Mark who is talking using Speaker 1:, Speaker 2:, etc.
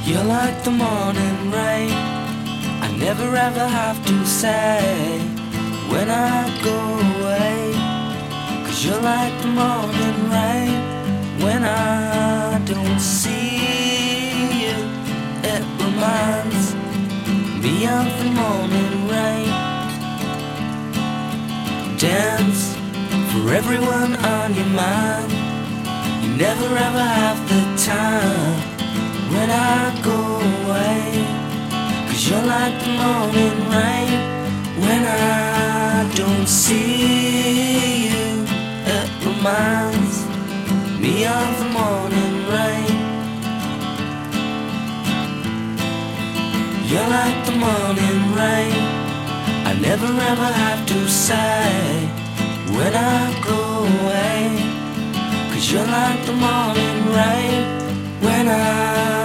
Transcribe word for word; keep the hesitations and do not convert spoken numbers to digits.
Speaker 1: You're like the morning rain. I never ever have to say when I go away. 'Cause you're like the morning rain. When I don't see you, it reminds me of the morning rain. Dance for everyone on your mind. You never ever have the time when I go away. 'Cause you're like the morning rain. When I don't see you, it reminds me of the morning rain. You're like the morning rain. I never ever have to say when I go away. 'Cause you're like the morning rain. When I